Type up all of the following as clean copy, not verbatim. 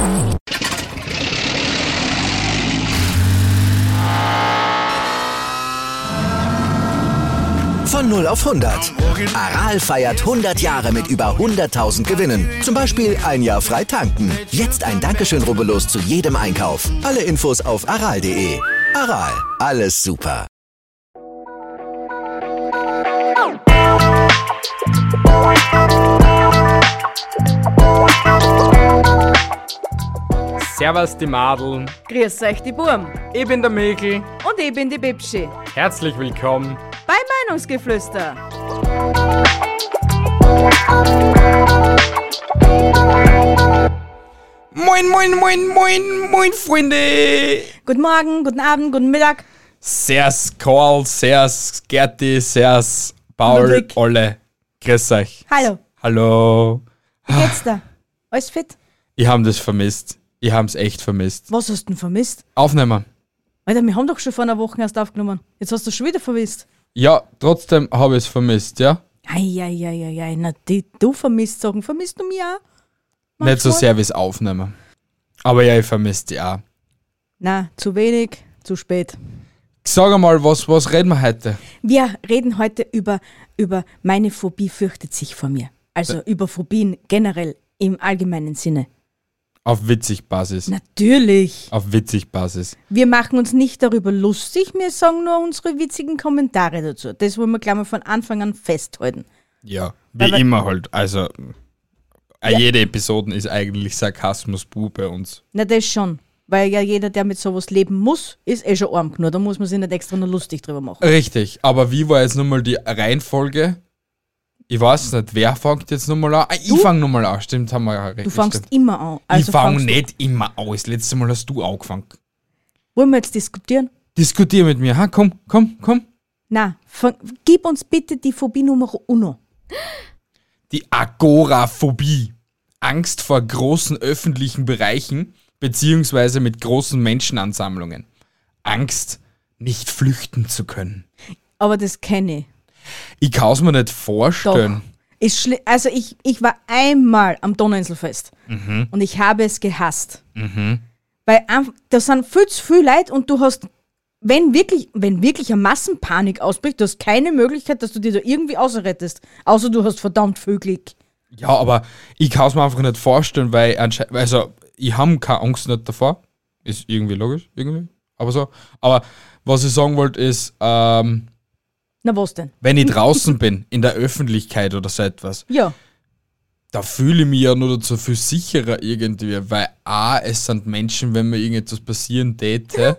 Von 0 auf 100. Aral feiert 100 Jahre mit über 100.000 Gewinnen. Zum Beispiel ein Jahr frei tanken. Jetzt ein Dankeschön, rubbellos zu jedem Einkauf. Alle Infos auf aral.de. Aral, alles super. Servus die Madeln. Grüß euch die Burm. Ich bin der Mikl. Und ich bin die Bibschi. Herzlich willkommen Bei Meinungsgeflüster. Moin, moin, moin, moin, moin, Freunde. Guten Morgen, guten Abend, guten Mittag. Servus Karl, servus Gerti, servus Paul, Ludwig. alle. Grüß euch. Hallo, Hallo. wie geht's da? Alles fit? Ich hab das vermisst. Ich hab's echt vermisst. Was hast du denn vermisst? Aufnehmen. Alter, wir haben doch schon vor einer Woche erst aufgenommen. Jetzt hast du schon wieder vermisst. Ja, trotzdem habe ich es vermisst, ja? Eieieiei, na du vermisst Sachen. Vermisst du mich auch? Nicht so Manchmal? sehr wie es Aufnehmen. Aber ja, ich vermisse die auch. Na, zu wenig, zu spät. Sag einmal, was reden wir heute? Wir reden heute über meine Phobie fürchtet sich vor mir. Also über Phobien generell im allgemeinen Sinne. Auf witzig Basis. Natürlich. Auf witzig Basis. Wir machen uns nicht darüber lustig, wir sagen nur unsere witzigen Kommentare dazu. Das wollen wir gleich mal von Anfang an festhalten. Ja, wie immer halt. Also, jede Episode ist eigentlich Sarkasmus pur bei uns. Na, das schon. Weil ja jeder, der mit sowas leben muss, ist eh schon arm genug. Da muss man sich nicht extra nur lustig drüber machen. Richtig, aber wie war jetzt nochmal die Reihenfolge? Ich weiß nicht, wer fängt jetzt nochmal an? Ich fange nochmal an, stimmt, haben wir ja recht. Du fangst stimmt. immer an. Ich Also fange fangst du. nicht immer an. Das letzte Mal hast du angefangen. Wollen wir jetzt diskutieren? Diskutier mit mir, ha? Komm. Na, gib uns bitte die Phobie Nummer uno. Die Agoraphobie. Angst vor großen öffentlichen Bereichen beziehungsweise mit großen Menschenansammlungen. Angst, nicht flüchten zu können. Aber das kenne ich. Ich kann es mir nicht vorstellen. Ist also ich war einmal am Donauinselfest und ich habe es gehasst. Weil da sind viel zu viele Leute und du hast, wenn wirklich eine Massenpanik ausbricht, du hast keine Möglichkeit, dass du dir da irgendwie ausrettest. Außer du hast verdammt viel Glück. Ja, aber ich kann es mir einfach nicht vorstellen, weil ich habe keine Angst nicht davor. Ist irgendwie logisch, irgendwie. Aber so. Aber was ich sagen wollte ist, Na was denn? wenn ich draußen bin, in der Öffentlichkeit oder so etwas, Ja. da fühle ich mich ja nur dazu viel sicherer irgendwie, weil es sind Menschen, wenn mir irgendetwas passieren täte.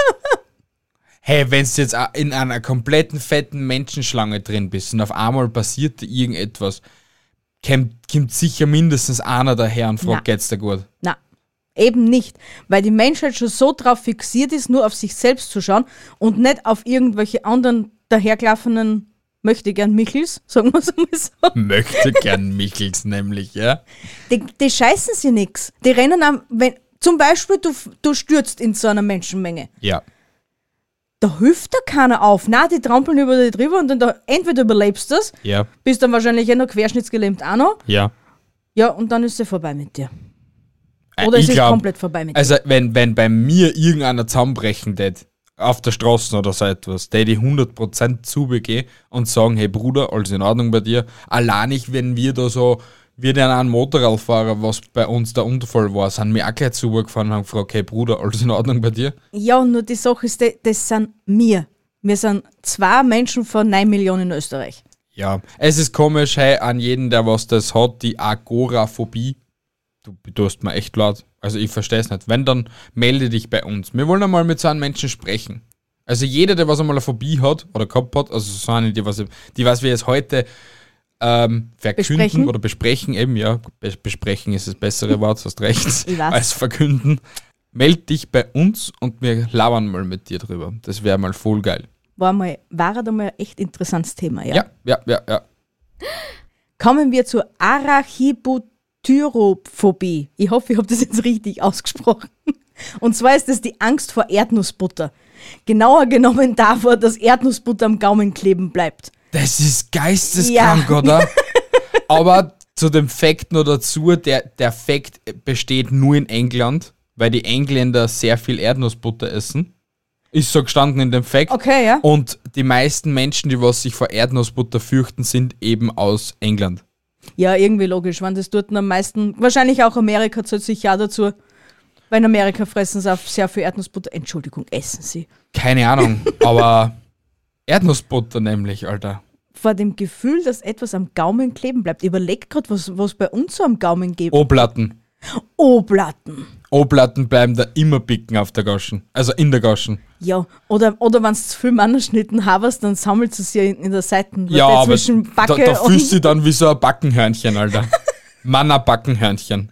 Hey, wenn du jetzt auch in einer kompletten fetten Menschenschlange drin bist und auf einmal passiert dir irgendetwas, kommt sicher mindestens einer daher und fragt, geht's dir gut? Na, eben nicht. Weil die Menschheit schon so drauf fixiert ist, nur auf sich selbst zu schauen und nicht auf irgendwelche anderen dahergelaufenen möchte gern Michels, sagen wir es mal so. Möchte gern Michels nämlich, ja? Die scheißen sich nix. Die rennen wenn zum Beispiel du stürzt in so einer Menschenmenge. Ja. Da hilft da keiner auf. Nein, die trampeln über dich drüber und dann entweder überlebst du das, Ja. bist dann wahrscheinlich noch querschnittsgelähmt auch noch. Ja. Ja, und dann ist es vorbei mit dir. Oder es ist komplett vorbei mit dir. Also, wenn bei mir irgendeiner zusammenbrechen tät, auf der Straße oder so etwas, der die 100% zubegehen und sagen, hey Bruder, alles in Ordnung bei dir. Allein nicht, wenn wir da so, wir den einen Motorradfahrer, was bei uns der Unfall war, sind wir auch gleich zugefahren und haben gefragt, hey Bruder, alles in Ordnung bei dir? Ja, nur die Sache ist, das sind wir. Wir sind 2 Menschen von 9 Millionen in Österreich. Ja, es ist komisch, hey, an jeden, der was das hat, die Agoraphobie. Du hast mir echt laut. Also ich verstehe es nicht. Wenn, dann melde dich bei uns. Wir wollen einmal mit so einem Menschen sprechen. Also jeder, der was einmal eine Phobie hat oder gehabt hat, also so eine, die was wir jetzt heute verkünden Besprechen. oder besprechen, eben, ja. Besprechen ist das bessere Wort, hast recht, Ich weiß. als verkünden. Meld dich bei uns und wir labern mal mit dir drüber. Das wäre mal voll geil. War halt einmal ein echt interessantes Thema, ja? Ja. Kommen wir zur Arachibuthyrophobie. Ich hoffe, ich habe das jetzt richtig ausgesprochen. Und zwar ist das die Angst vor Erdnussbutter. Genauer genommen davor, dass Erdnussbutter am Gaumen kleben bleibt. Das ist geisteskrank, Ja. oder? Aber zu dem Fakt noch dazu, der Fakt besteht nur in England, weil die Engländer sehr viel Erdnussbutter essen. Ist so gestanden in dem Fakt. Okay, ja. Und die meisten Menschen, die was sich vor Erdnussbutter fürchten, sind eben aus England. Ja, irgendwie logisch, wenn das dort am meisten, wahrscheinlich auch Amerika zählt sich ja dazu, weil in Amerika fressen sie auch sehr viel Erdnussbutter. Entschuldigung, essen sie. Keine Ahnung, aber Erdnussbutter nämlich, Alter. Vor dem Gefühl, dass etwas am Gaumen kleben bleibt. Überleg gerade, was bei uns so am Gaumen gibt. O-Platten. O-Platten. O-Platten bleiben da immer bicken auf der Gaschen. Also in der Gaschen. Ja, oder wenn du zu viel Mannerschnitten hast, dann sammelt es ja in der Seite. Ja, aber zwischen Backe da fühlst du dich dann wie so ein Backenhörnchen, Alter. Manna-Backenhörnchen.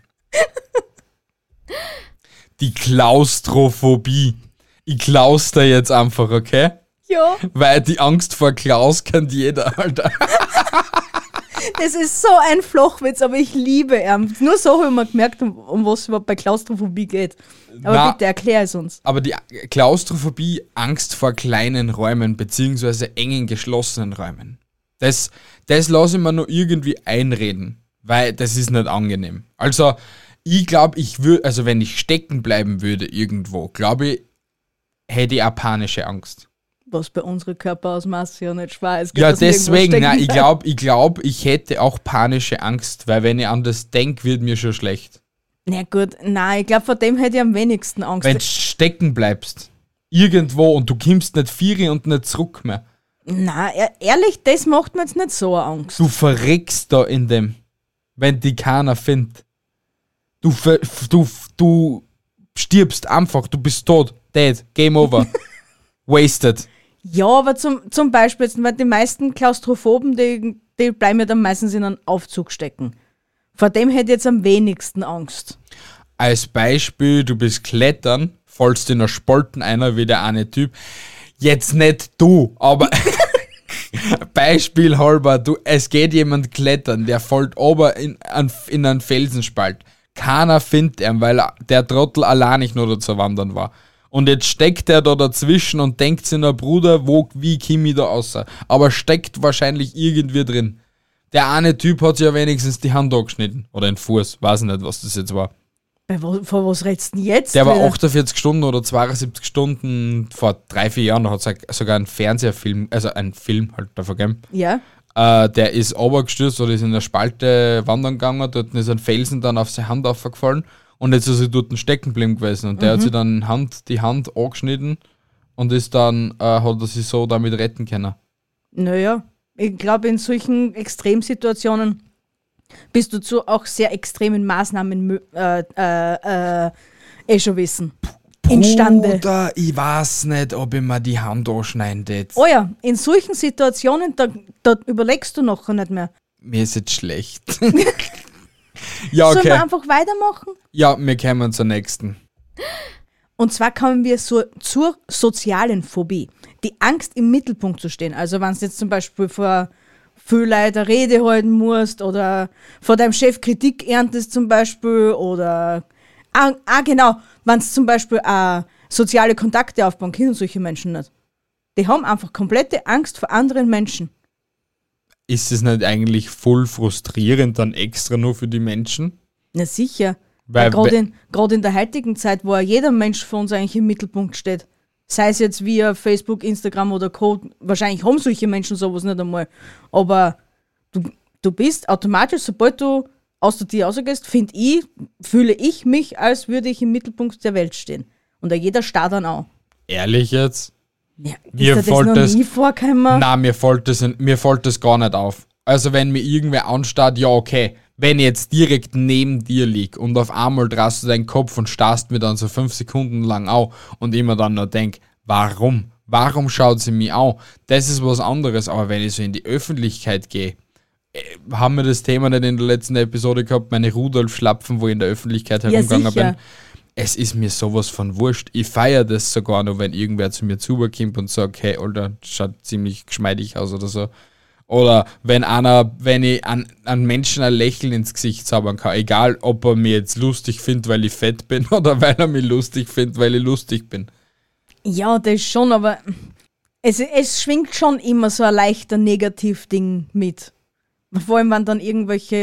Die Klaustrophobie. Ich klaus da jetzt einfach, okay? Ja, Weil die Angst vor Klaus kennt jeder, Alter. das ist so ein Flochwitz, aber ich liebe ihn. Nur so habe ich mir gemerkt, um was es überhaupt bei Klaustrophobie geht. Aber Na, bitte erklär es uns. Aber die Klaustrophobie, Angst vor kleinen Räumen, beziehungsweise engen, geschlossenen Räumen. Das lasse ich mir nur irgendwie einreden, weil das ist nicht angenehm. Also, ich glaube, also wenn ich stecken bleiben würde irgendwo, glaube ich, hätte ich auch panische Angst. Was bei unseren Körperausmaß ja nicht schwer ist. Ja, dass wir irgendwo deswegen, stecken nein, ich bleiben. glaube, ich hätte auch panische Angst, weil wenn ich an das denke, wird mir schon schlecht. Na gut, nein, ich glaube, vor dem hätte ich am wenigsten Angst. Wenn du stecken bleibst, irgendwo und du kommst nicht vier und nicht zurück mehr, Nein, ehrlich, das macht mir jetzt nicht so eine Angst. du verreckst da in dem, wenn die keiner findet. Du stirbst einfach, du bist tot, dead, game over, wasted. Ja, aber zum Beispiel, jetzt, weil die meisten Klaustrophoben, die bleiben ja dann meistens in einem Aufzug stecken. Vor dem hätte ich jetzt am wenigsten Angst. Als Beispiel, du bist klettern, fällst in einer Spalten einer wie der eine Typ. Jetzt nicht du, aber Beispiel halber, es geht jemand klettern, der fällt ober in einen Felsenspalt. Keiner findet ihn, weil der Trottel allein nicht nur da zu wandern war. Und jetzt steckt er da dazwischen und denkt sich, na Bruder, wie komm ich da raus? Aber steckt wahrscheinlich irgendwie drin. Der eine Typ hat sich ja wenigstens die Hand angeschnitten. Oder den Fuß, weiß nicht, was das jetzt war. Vor was redest du denn jetzt? Der war 48 Stunden oder 72 Stunden vor 3-4 Jahren, da hat es sogar einen Fernsehfilm, also einen Film halt davon gegeben. Ja. Der ist runtergestürzt oder ist in der Spalte wandern gegangen, dort ist ein Felsen dann auf seine Hand aufgefallen und jetzt ist er dort stecken geblieben gewesen und der hat sich dann die Hand angeschnitten und ist dann, hat er sich so damit retten können. Naja, ich glaube, in solchen Extremsituationen bist du zu auch sehr extremen Maßnahmen schon wissen. Imstande. Bruder, ich weiß nicht, ob ich mir die Hand anschneiden tät. Oh ja, in solchen Situationen, da überlegst du nachher nicht mehr. Mir ist jetzt schlecht. Ja, Sollen wir okay. einfach weitermachen? Ja, wir kommen zur nächsten. Und zwar kommen wir zur sozialen Phobie. Die Angst, im Mittelpunkt zu stehen. Also wenn du jetzt zum Beispiel vor viel Leuten eine Rede halten musst oder vor deinem Chef Kritik erntest zum Beispiel oder genau, wenn es zum Beispiel soziale Kontakte aufbauen können, solche Menschen nicht. Die haben einfach komplette Angst vor anderen Menschen. Ist es nicht eigentlich voll frustrierend dann extra nur für die Menschen? Na sicher. Weil- Gerade in der heutigen Zeit, wo ja jeder Mensch für uns eigentlich im Mittelpunkt steht. Sei es jetzt via Facebook, Instagram oder Code. Wahrscheinlich haben solche Menschen sowas nicht einmal. Aber du bist automatisch, sobald du aus der Tür rausgehst, fühle ich mich, als würde ich im Mittelpunkt der Welt stehen. Und da jeder starrt dann auch. Ehrlich jetzt? Ja, Mir ist dir das fällt noch das- nie vorgekommen? Nein, mir fällt das gar nicht auf. Also wenn mir irgendwer anstarrt, ja okay. Wenn ich jetzt direkt neben dir lieg und auf einmal drehst du deinen Kopf und starrst mir dann so 5 Sekunden lang auf und ich mir dann noch denk, warum? Warum schaut sie mich an? Das ist was anderes. Aber wenn ich so in die Öffentlichkeit gehe, haben wir das Thema nicht in der letzten Episode gehabt, meine Rudolf-Schlapfen, wo ich in der Öffentlichkeit herumgegangen sicher. bin. Es ist mir sowas von wurscht. Ich feiere das sogar noch, wenn irgendwer zu mir zukommt und sagt, hey, Alter, schaut ziemlich geschmeidig aus oder so. Oder wenn ich an Menschen ein Lächeln ins Gesicht zaubern kann, egal ob er mich jetzt lustig findet, weil ich fett bin oder weil er mich lustig findet, weil ich lustig bin. Ja, das schon, aber es schwingt schon immer so ein leichter Negativding mit. Vor allem, wenn dann irgendwelche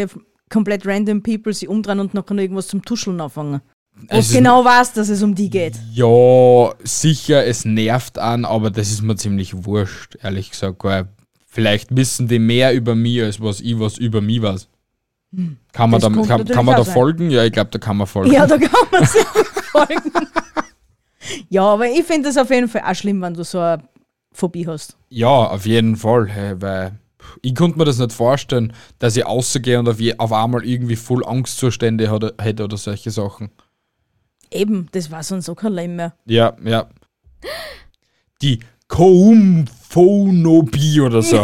komplett random People sich umdrehen und nachher irgendwas zum Tuscheln anfangen. Wo Es du ist- genau weißt, dass es um die geht. Ja, sicher, es nervt an, aber das ist mir ziemlich wurscht, ehrlich gesagt, weil vielleicht wissen die mehr über mich, als was über mich weiß. Kann man Das da, kommt kann, natürlich kann man auch da sein. folgen? Ja, ich glaube, da kann man folgen. Ja, da kann man sich folgen. Ja, aber ich finde es auf jeden Fall auch schlimm, wenn du so eine Phobie hast. Ja, auf jeden Fall, hey, weil ich konnte mir das nicht vorstellen, dass ich rausgehe und auf einmal irgendwie voll Angstzustände hätte oder solche Sachen. Eben, das war sonst auch kein Leben mehr. Ja, ja. Die Koumphonobie oder so.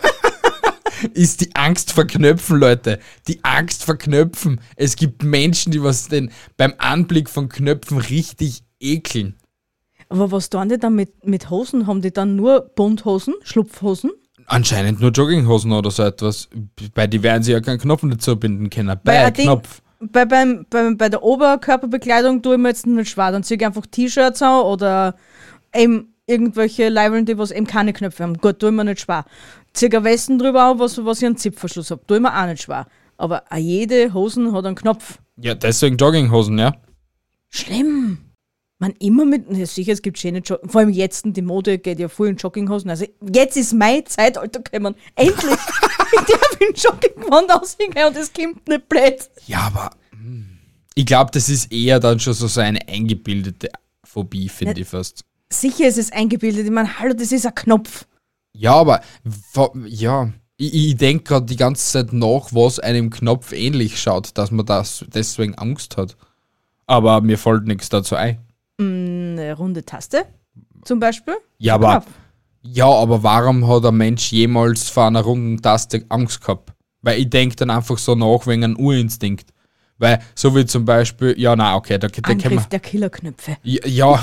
Ist die Angst vor Knöpfen, Leute. Die Angst vor Knöpfen. Es gibt Menschen, die was denn beim Anblick von Knöpfen richtig ekeln. Aber was tun die dann mit Hosen? Haben die dann nur Bunthosen, Schlupfhosen? Anscheinend nur Jogginghosen oder so etwas. Bei die werden sie ja keinen Knopf dazu binden können. Bei ein Ding- Knopf. Bei der Oberkörperbekleidung tue ich mir jetzt nicht schwer. Dann ziehe ich einfach T-Shirts an oder eben irgendwelche Leibeln, die was eben keine Knöpfe haben. Gut, tue ich mir nicht schwer. Ziehe eine Westen drüber an, was ich einen Zipfverschluss habe. Tue ich mir auch nicht schwer. Aber auch jede Hosen hat einen Knopf. Ja, deswegen Jogginghosen, ja. Schlimm. Man immer mit, ja sicher, es gibt schöne Jogging, vor allem jetzt, die Mode geht ja voll in Jogginghosen. Also jetzt ist mein Zeitalter gekommen. Endlich. Ich darf in Jogginggewand aussehen und es kommt nicht blöd. Ja, aber ich glaube, das ist eher dann schon so eine eingebildete Phobie, finde ich fast. Sicher ist es eingebildet. Ich meine, hallo, das ist ein Knopf. Ja, aber ja, ich denke gerade die ganze Zeit nach, was einem Knopf ähnlich schaut, dass man das deswegen Angst hat. Aber mir fällt nichts dazu ein. Eine runde Taste zum Beispiel. Ja, aber, Knopf. aber warum hat ein Mensch jemals vor einer runden Taste Angst gehabt? Weil ich denke dann einfach so nach wegen einem Urinstinkt. Weil, so wie zum Beispiel, ja, na okay, da können wir. Angriff der Killerknöpfe. Ja,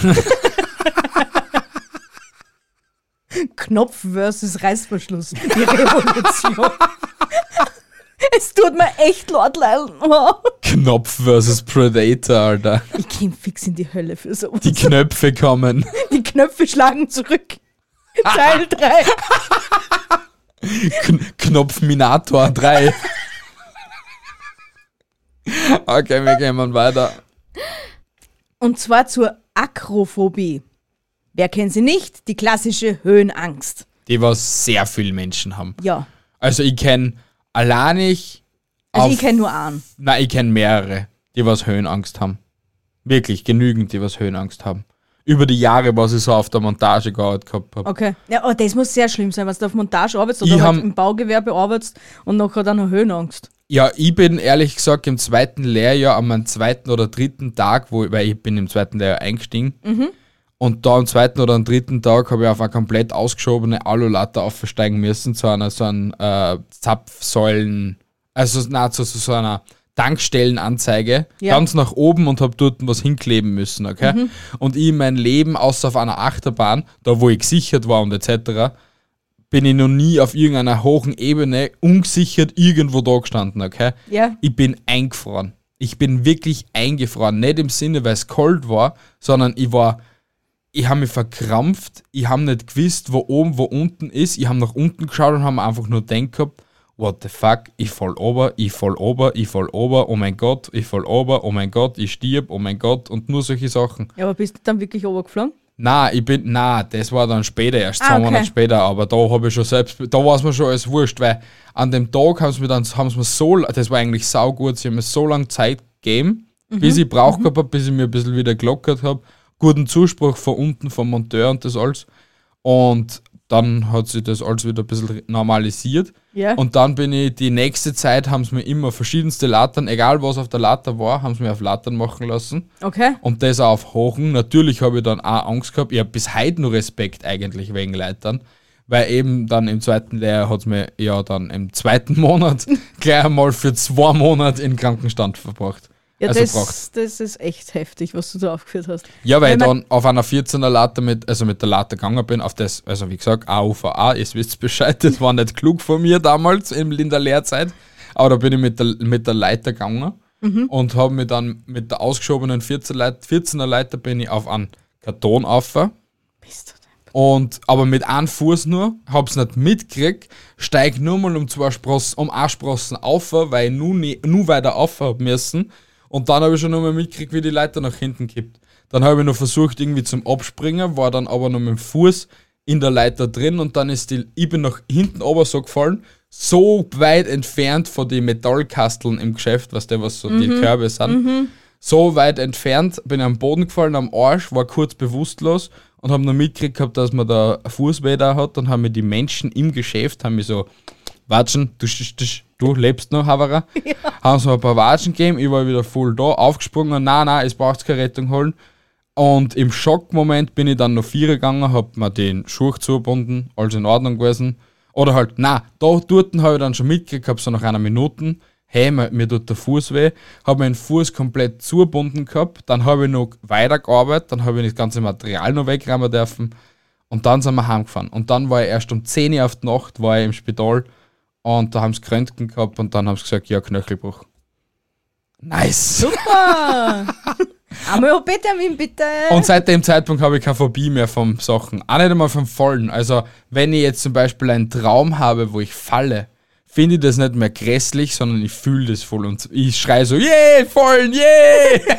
Knopf versus Reißverschluss. Die Revolution. Es tut mir echt leid, Leil. Knopf versus Predator, Alter. Ich komm fix in die Hölle für sowas. Die Knöpfe kommen. Die Knöpfe schlagen zurück. Teil 3. Knopfminator 3. Okay, wir gehen weiter. Und zwar zur Akrophobie. Wer kennt sie nicht? Die klassische Höhenangst. Die was sehr viele Menschen haben. Ja. Also ich kenne alleinig. Also ich kenne nur einen. Nein, ich kenne mehrere, die was Höhenangst haben. Wirklich genügend, die was Höhenangst haben. Über die Jahre, was ich so auf der Montage gearbeitet gehabt habe. Okay. Ja, oh, das muss sehr schlimm sein, wenn du auf Montage arbeitest Ich oder halt hab- im Baugewerbe arbeitest und nachher dann noch Höhenangst. Ja, ich bin ehrlich gesagt im zweiten Lehrjahr an meinem zweiten oder dritten Tag, weil ich bin im zweiten Lehrjahr eingestiegen. Und da am zweiten oder am dritten Tag habe ich auf eine komplett ausgeschobene Alulatte aufsteigen müssen, zu einer so einem Zapfsäulen, also zu einer Tankstellenanzeige, Ja. ganz nach oben und habe dort was hinkleben müssen, okay? Und ich mein Leben, außer auf einer Achterbahn, da wo ich gesichert war und etc., bin ich noch nie auf irgendeiner hohen Ebene ungesichert irgendwo da gestanden, okay? Ja. Ich bin eingefroren. Ich bin wirklich eingefroren. Nicht im Sinne, weil es kalt war, sondern ich habe mich verkrampft. Ich habe nicht gewusst, wo oben, wo unten ist. Ich habe nach unten geschaut und habe einfach nur gedacht gehabt, what the fuck, ich fall ober, oh mein Gott, ich fall ober, oh mein Gott, ich stirb, oh mein Gott und nur solche Sachen. Ja, aber bist du dann wirklich runtergeflogen? Das war dann später, erst 2 okay. Monate später, aber da habe ich schon selbst, da war es mir schon alles wurscht, weil an dem Tag haben sie mir so, das war eigentlich saugut, sie haben mir so lange Zeit gegeben, bis ich braucht gehabt habe, bis ich mir ein bisschen wieder gelockert habe, guten Zuspruch von unten vom Monteur und das alles und dann hat sich das alles wieder ein bisschen normalisiert. Ja. Und dann bin ich, die nächste Zeit haben sie mir immer verschiedenste Lattern, egal was auf der Latter war, haben sie mir auf Lattern machen lassen. Okay. Und das auch auf Hochen. Natürlich habe ich dann auch Angst gehabt. Ich habe bis heute nur Respekt eigentlich wegen Leitern. Weil eben dann im zweiten Lehrjahr hat es mir ja dann im zweiten Monat gleich einmal für 2 Monate in den Krankenstand verbracht. Ja, gebracht. das ist echt heftig, was du da aufgeführt hast. Ja, weil ich Wenn man- dann auf einer 14er Latte mit der Latte gegangen bin, auf das, also wie gesagt, AUVA, ihr wisst Bescheid, das war nicht klug von mir damals in der Lehrzeit, aber da bin ich mit der Leiter gegangen und habe mich dann mit der ausgeschobenen 14er Leiter bin ich auf einen Karton rauf Bist du Aber mit einem Fuß nur, hab's nicht mitgekriegt, steig nur mal um 2 Sprossen, um 1 Sprossen auf, weil ich nur weiter auf hab müssen. Und dann habe ich schon noch mal mitgekriegt, wie die Leiter nach hinten kippt. Dann habe ich noch versucht, irgendwie zum Abspringen, war dann aber noch mit dem Fuß in der Leiter drin und dann ich bin nach hinten oben so gefallen, so weit entfernt von den Metallkasteln im Geschäft, was so die Körbe sind. So weit entfernt, bin am Boden gefallen, am Arsch, war kurz bewusstlos und habe noch mitgekriegt gehabt, dass man da ein Fußweh da hat. Dann haben mir die Menschen im Geschäft, haben mir so, Watschen, du lebst noch, Havara. Ja. Haben so ein paar Watschen gegeben, ich war wieder voll da, aufgesprungen, nein, es braucht keine Rettung holen. Und im Schockmoment bin ich dann noch 4 gegangen, hab mir den Schuh zugebunden, alles in Ordnung gewesen. Oder halt, dort habe ich dann schon mitgekriegt, hab so nach einer Minute, hey, mir tut der Fuß weh, habe meinen Fuß komplett zugebunden gehabt, dann habe ich noch weitergearbeitet, dann habe ich das ganze Material noch wegräumen dürfen und dann sind wir heimgefahren. Und dann war ich erst um 10 Uhr auf die Nacht, war ich im Spital und da haben sie Röntgen gehabt und dann haben sie gesagt, ja, Knöchelbruch. Nice! Super! Einmal OP-Termin, bitte! Und seit dem Zeitpunkt habe ich keine Phobie mehr vom Sachen. Auch nicht einmal vom Fallen. Also, wenn ich jetzt zum Beispiel einen Traum habe, wo ich falle, finde ich das nicht mehr grässlich, sondern ich fühle das voll und ich schreie so, yeah, fallen, yeah!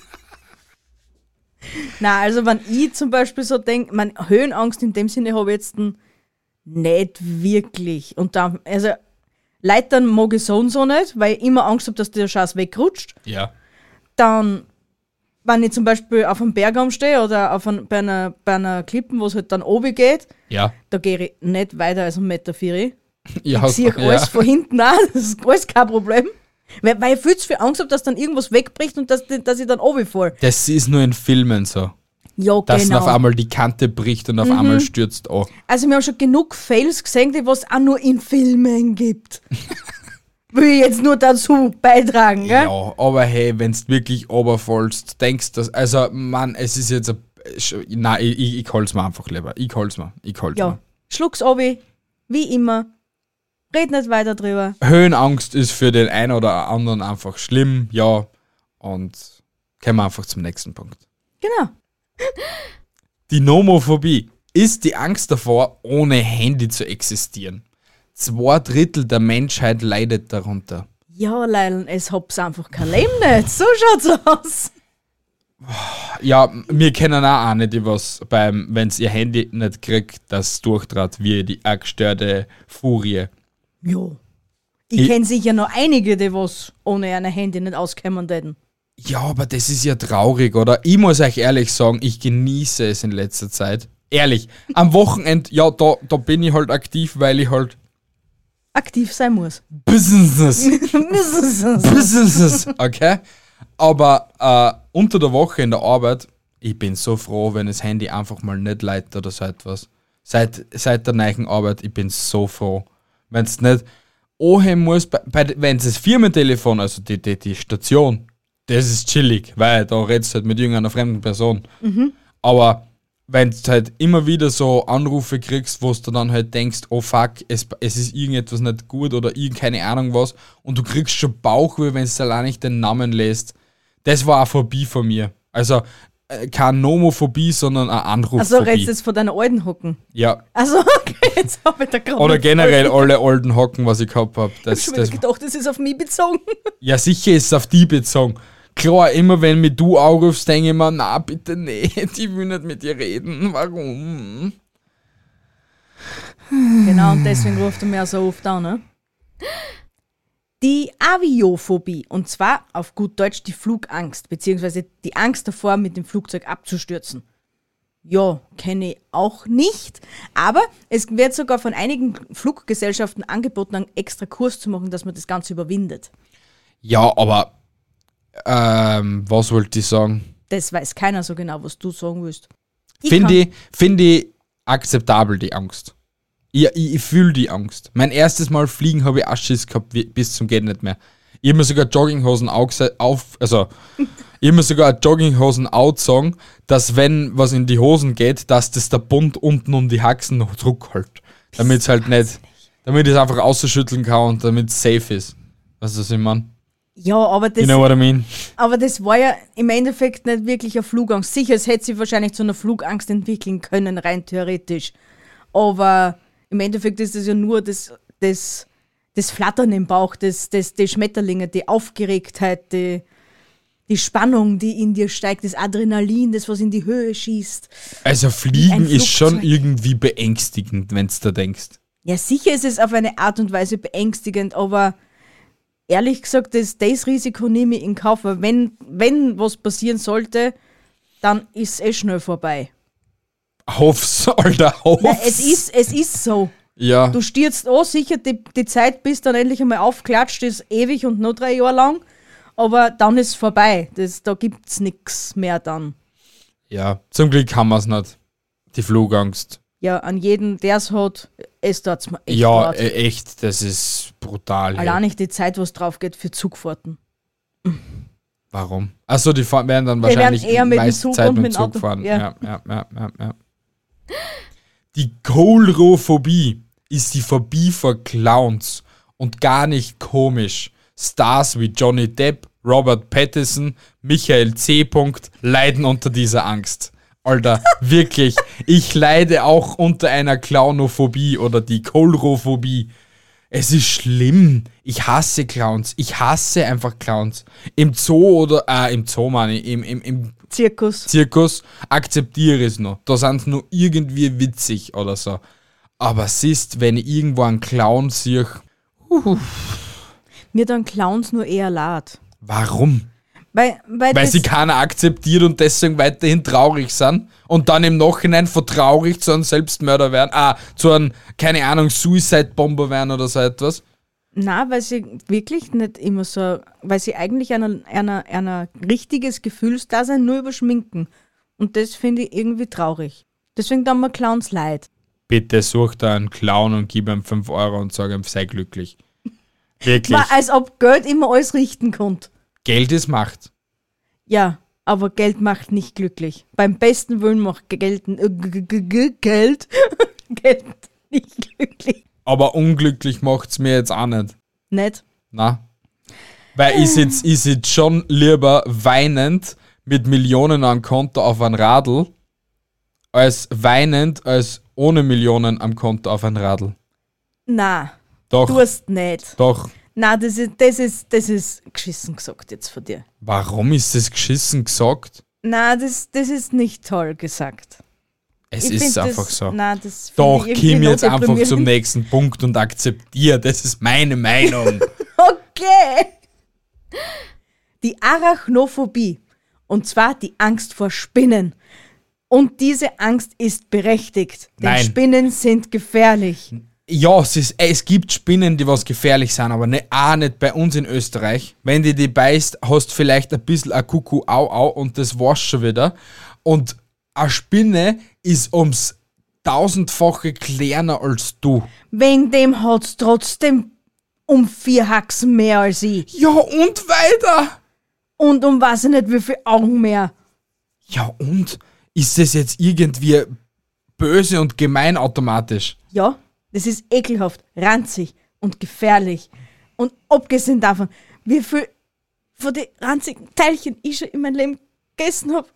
Na, also wenn ich zum Beispiel so denke, Höhenangst in dem Sinne habe ich jetzt nicht wirklich. Und dann, also Leitern mag ich so und so nicht, weil ich immer Angst habe, dass der Scheiß wegrutscht. Ja. Dann, wenn ich zum Beispiel auf einem Bergarm stehe oder bei einer Klippen, wo es halt dann oben geht, Ja. da gehe ich nicht weiter als 1,4 Meter. Ja, Ich sehe alles von hinten an, das ist alles kein Problem. Weil ich viel zu viel Angst habe, dass dann irgendwas wegbricht und dass ich dann runterfalle. Das ist nur in Filmen so. Ja, Dass genau. dann auf einmal die Kante bricht und auf einmal stürzt an. Also wir haben schon genug Fails gesehen, die was auch nur in Filmen gibt. Will ich jetzt nur dazu beitragen, gell? Ja, aber hey, wenn du wirklich runterfallst, denkst du, also Mann, es ist jetzt nein, ich hol's mir einfach lieber. Ich hol's mir. Ja, schluck's ab, wie immer. Red nicht weiter drüber. Höhenangst ist für den einen oder anderen einfach schlimm, ja. Und kommen wir einfach zum nächsten Punkt. Genau. Die Nomophobie ist die Angst davor, ohne Handy zu existieren. 2/3 der Menschheit leidet darunter. Ja, Leilon, es hab's einfach kein Leben nicht. So schaut's aus. Ja, wir kennen auch eine, die was wenn ihr Handy nicht kriegt, das durchtrat wie die gestörte Furie. Ja. Ich kenne sicher noch einige, die was ohne ein Handy nicht auskommen hätten. Ja, aber das ist ja traurig, oder? Ich muss euch ehrlich sagen, ich genieße es in letzter Zeit. Ehrlich. Am Wochenende, ja, da bin ich halt aktiv, weil ich halt Aktiv sein muss. Business, okay? Aber unter der Woche in der Arbeit, ich bin so froh, wenn das Handy einfach mal nicht leitet oder so etwas. Seit der neuen Arbeit, ich bin so froh. Wenn es nicht anheben muss, wenn es das Firmentelefon, also die Station, das ist chillig, weil da redest du halt mit irgendeiner fremden Person. Aber wenn du halt immer wieder so Anrufe kriegst, wo du dann halt denkst, oh fuck, es ist irgendetwas nicht gut oder keine Ahnung was und du kriegst schon Bauchweh, wenn du allein nicht den Namen lässt. Das war eine Phobie von mir. Also keine Nomophobie, sondern eine Anrufphobie. Also redest du jetzt von deinen alten Hocken? Ja. Also, okay, jetzt habe ich da gerade... Oder generell alle alten Hocken, was ich gehabt habe. Ich habe schon wieder gedacht, das ist auf mich bezogen. Ja, sicher ist es auf die bezogen. Klar, immer wenn mich du anrufst, denke ich mir, na bitte nicht, ich will nicht mit dir reden. Warum? Genau, und deswegen ruft er mir so oft an, ne? Die Aviophobie, und zwar auf gut Deutsch die Flugangst, beziehungsweise die Angst davor, mit dem Flugzeug abzustürzen. Ja, kenne ich auch nicht, aber es wird sogar von einigen Fluggesellschaften angeboten, einen extra Kurs zu machen, dass man das Ganze überwindet. Ja, aber was wollte ich sagen? Das weiß keiner so genau, was du sagen willst. Finde ich akzeptabel, die Angst. Ich fühle die Angst. Mein erstes Mal fliegen habe ich auch Schiss gehabt, bis zum geht nicht mehr. Ich habe mir sogar Jogginghosen sagen, dass wenn was in die Hosen geht, dass das der Bund unten um die Haxen noch Druck hält. Damit es halt nicht, damit ich es einfach ausschütteln kann und damit es safe ist. Weißt du, was ich meine? Ja, aber das, You know what I mean? aber das war ja im Endeffekt nicht wirklich eine Flugangst. Sicher, es hätte sich wahrscheinlich zu einer Flugangst entwickeln können, rein theoretisch. Aber im Endeffekt ist es ja nur das Flattern im Bauch, die Schmetterlinge, die Aufgeregtheit, die Spannung, die in dir steigt, das Adrenalin, das, was in die Höhe schießt. Also Fliegen ein ist schon Flugzeug. irgendwie beängstigend, wenn du da denkst. Ja, sicher ist es auf eine Art und Weise beängstigend, aber ehrlich gesagt, das Risiko nehme ich in Kauf, weil wenn was passieren sollte, dann ist es schnell vorbei. Hoff's, Alter, hoff's. Nein, es ist so. Ja, Du stürzt an, sicher die Zeit, bis dann endlich einmal aufklatscht, ist ewig und noch 3 Jahre lang, aber dann ist es vorbei. Da gibt's nichts mehr dann. ja, zum Glück haben wir's nicht. Die Flugangst. Ja, an jeden, der es hat, es tut's mir echt Ja, leid. echt, das ist brutal. hey. Allein nicht die Zeit, was drauf geht für Zugfahrten. Warum? Achso, die werden dann Die werden wahrscheinlich eher mit dem meiste Zug Zeit und mit mit dem dem Zug Auto. fahren. Ja. Ja. Die Kohlrophobie ist die Phobie vor Clowns und gar nicht komisch. Stars wie Johnny Depp, Robert Pattinson, Michael C. leiden unter dieser Angst. Alter, wirklich, ich leide auch unter einer Clownophobie oder die Kohlrophobie. Es ist schlimm. Ich hasse Clowns. Ich hasse einfach Clowns. Im Zoo im Zoo meine ich, im Zirkus. Zirkus akzeptiere ich es noch. Da sind sie nur irgendwie witzig oder so. Aber siehst, wenn ich irgendwo einen Clown sehe, Mir dann Clowns nur eher leid. warum? Weil das, Sie keiner akzeptiert und deswegen weiterhin traurig sind und dann im Nachhinein von traurig zu einem Selbstmörder werden, zu einem, keine Ahnung, Suicide-Bomber werden oder so etwas. na, weil sie wirklich nicht immer so, weil sie eigentlich einer richtiges Gefühlsdasein nur überschminken. Und das finde ich irgendwie traurig. Deswegen tun mir Clowns leid. Bitte such da einen Clown und gib ihm 5 Euro und sag ihm, sei glücklich. Wirklich. Als ob Geld immer alles richten konnte. Geld ist Macht. Ja, aber Geld macht nicht glücklich. Beim besten Willen macht Geld Geld nicht glücklich. Aber unglücklich macht's mir jetzt auch nicht. Nicht? Na? Weil ich sitz schon lieber weinend mit Millionen am Konto auf ein Radl, als weinend als ohne Millionen am Konto auf ein Radl. Na, Doch, du hast nicht. doch. Na, das ist geschissen gesagt jetzt von dir. Warum ist das geschissen gesagt? Na, das ist nicht toll gesagt. Es Ich ist find einfach das, so. Na, das Doch, find ich irgendwie komm jetzt noch einfach zum deprimierend. nächsten Punkt und akzeptiere. Das ist meine Meinung. Okay. Die Arachnophobie. Und zwar die Angst vor Spinnen. Und diese Angst ist berechtigt. Denn Nein. Spinnen sind gefährlich. Ja, es gibt Spinnen, die was gefährlich sind, aber auch nicht bei uns in Österreich. Wenn die beißt, hast vielleicht ein bisschen ein Kuckuck-Au-Au und das war's schon wieder. Und eine Spinne ist ums 1000-fache kleiner als du. Wegen dem hat's trotzdem um 4 Haxen mehr als ich. Ja, und weiter. Und um weiß ich nicht wie viel Augen mehr. Ja, und? Ist das jetzt irgendwie böse und gemein automatisch? Ja, das ist ekelhaft, ranzig und gefährlich. Und abgesehen davon, wie viel von den ranzigen Teilchen ich schon in meinem Leben gegessen habe.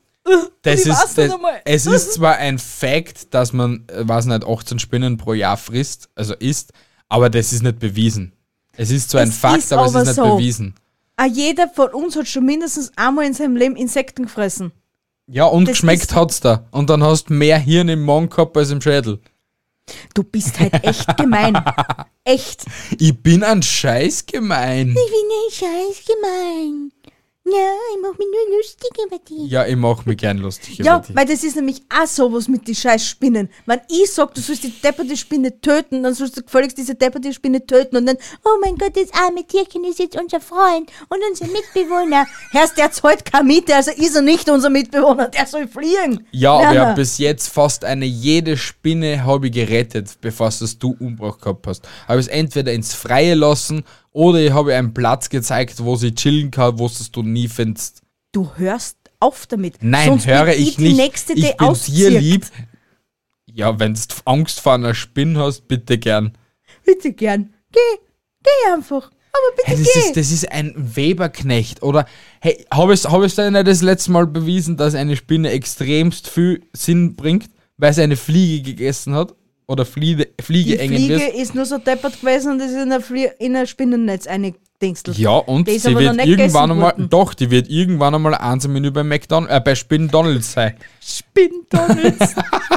Es ist zwar ein Fact, dass man, weiß nicht, 18 Spinnen pro Jahr frisst, also isst, aber das ist nicht bewiesen. Es ist zwar ein Es Fakt, ist aber es aber ist nicht so. bewiesen. Jeder von uns hat schon mindestens einmal in seinem Leben Insekten gefressen. Ja, und Das geschmeckt ist- hat's da. Und dann hast du mehr Hirn im Magen gehabt als im Schädel. Du bist halt echt gemein. Echt. Ich bin ein Scheiß gemein. Ich bin ein Scheiß gemein. Ja, ich mach mich nur lustig über dich. Ja, ich mach mich gern lustig Ja, über dich. weil das ist nämlich auch sowas mit den scheiß Spinnen. Wenn ich sag, du sollst die depperte Spinne töten, dann sollst du gefälligst diese depperte Spinne töten und dann, oh mein Gott, das arme Tierchen ist jetzt unser Freund und unser Mitbewohner. Herrst, der zahlt keine Miete, also ist er nicht unser Mitbewohner, der soll fliegen. Ja, aber ich Nein, hab bis jetzt fast jede Spinne habe ich gerettet, bevor es du umgebracht gehabt hast. Habe es entweder ins Freie lassen oder ich habe ihr einen Platz gezeigt, wo sie chillen kann, wo es du nie findest. Du hörst auf damit. Nein, Sonst höre bin ich die nicht. Nächste, die Ich bin dir auszirkt. lieb. Ja, wenn du Angst vor einer Spinne hast, bitte gern. Bitte gern. Geh einfach. Aber bitte geh. Das ist ein Weberknecht. Oder, hey, habe ich dir nicht das letzte Mal bewiesen, dass eine Spinne extremst viel Sinn bringt, weil sie eine Fliege gegessen hat? Oder Fliege Die engen Fliege wird? ist nur so deppert gewesen und ist in ein Spinnennetz eingedingstelt. Ja, und Die ist sie aber wird noch nicht irgendwann gegessen einmal, worden. doch, die wird irgendwann einmal ein Menü bei Spindonalds sein. Spindonalds.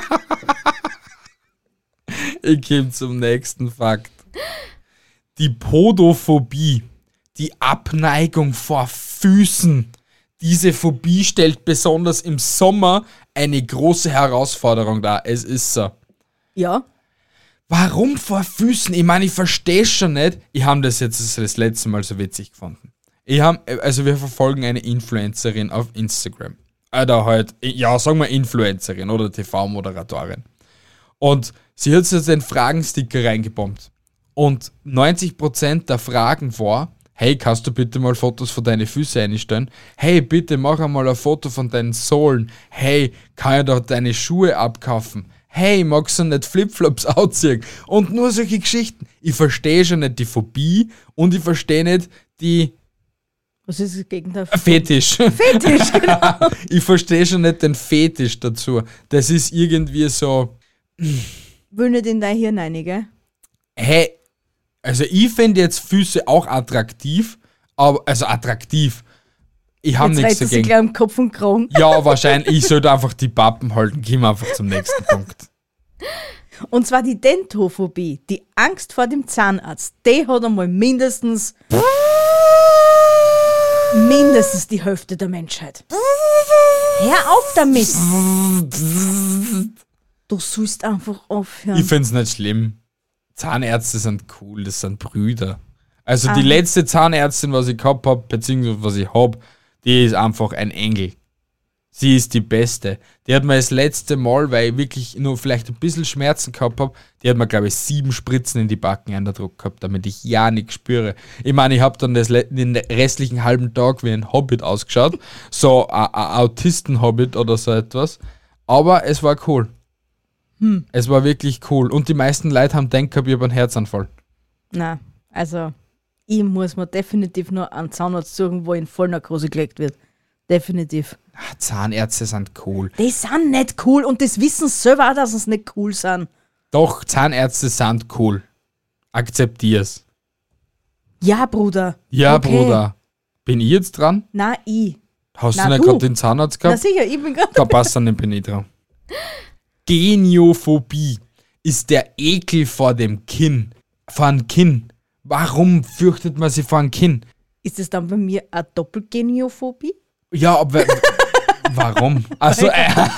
Ich komme zum nächsten Fakt. Die Podophobie, die Abneigung vor Füßen. Diese Phobie stellt besonders im Sommer eine große Herausforderung dar. Es ist so. Ja. Warum vor Füßen? Ich meine, ich verstehe schon nicht. Ich habe das jetzt das letzte Mal so witzig gefunden. Wir verfolgen eine Influencerin auf Instagram. Oder halt, ja, sagen wir Influencerin oder TV-Moderatorin. Und sie hat jetzt den Fragensticker reingebombt. Und 90% der Fragen war, hey, kannst du bitte mal Fotos von deinen Füßen einstellen? Hey, bitte mach einmal ein Foto von deinen Sohlen. Hey, kann ich da deine Schuhe abkaufen? Hey, magst du nicht Flipflops ausziehen? Und nur solche Geschichten. Ich verstehe schon nicht die Phobie und ich verstehe nicht die Was ist das Gegenteil? Fetisch. Fetisch, genau. Ich verstehe schon nicht den Fetisch dazu. Das ist irgendwie so, Will nicht in dein Hirn rein, gell? hey, also ich finde jetzt Füße auch attraktiv, aber, also attraktiv. Ich habe Jetzt nichts reißt er sich dagegen. gleich am Kopf und Kragen. Ja, wahrscheinlich. Ich sollte einfach die Pappen halten. Gehen wir einfach zum nächsten Punkt. Und zwar die Dentophobie, die Angst vor dem Zahnarzt. Die hat einmal mindestens die Hälfte der Menschheit. Hör auf damit! Du sollst einfach aufhören. Ich finde es nicht schlimm. Zahnärzte sind cool, das sind Brüder. Also die letzte Zahnärztin, was ich gehabt habe, beziehungsweise was ich habe, die ist einfach ein Engel. Sie ist die Beste. Die hat mir das letzte Mal, weil ich wirklich nur vielleicht ein bisschen Schmerzen gehabt habe, die hat mir, glaube ich, 7 Spritzen in die Backen eingedruckt gehabt, damit ich ja nichts spüre. Ich meine, ich habe dann den restlichen halben Tag wie ein Hobbit ausgeschaut. So ein Autisten-Hobbit oder so etwas. Aber es war cool. Es war wirklich cool. Und die meisten Leute haben gedacht, ich habe einen Herzanfall. Nein, also ich muss mir definitiv nur einen Zahnarzt suchen, wo in Vollnarkose gelegt wird. Definitiv. Zahnärzte sind cool. Die sind nicht cool und das wissen sie selber auch, dass sie nicht cool sind. Doch, Zahnärzte sind cool. Akzeptier's. Ja, Bruder. Ja, Okay. Bruder. Bin ich jetzt dran? Na, ich. Hast Na, du nicht du. gerade den Zahnarzt Na gehabt? sicher, ich bin gerade. Da passt dann bin ich dran. Geniophobie ist der Ekel vor dem Kinn. Vor dem Kinn. Warum fürchtet man sich vor dem Kinn? Ist das dann bei mir eine Doppelgeniophobie? Ja, aber warum? Also,